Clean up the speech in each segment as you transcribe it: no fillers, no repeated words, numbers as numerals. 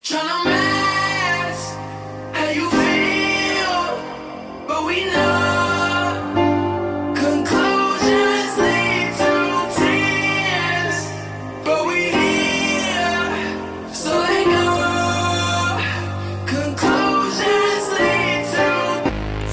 Tryna mask how you feel, but we know conclusions lead to tears. But we here, so let go. Conclusions lead to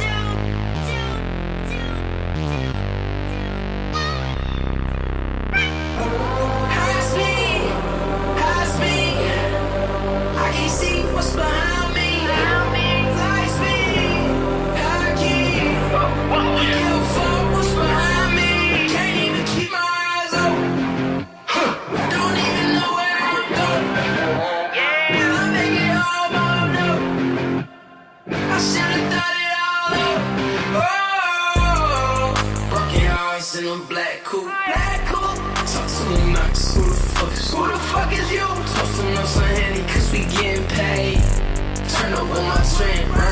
Hide me. I can't see what's behind me. Lies me. I can't give a fuck what's behind me. Can't even keep my eyes open. Don't even know where I'm going. Will I make it home? I don't know. I should've thought it all up. Oh, broken hearts in a black coupe. Talk to me nice. Who the fuck is you? Toast enough some Henny, cause we getting paid. Turn up on my train.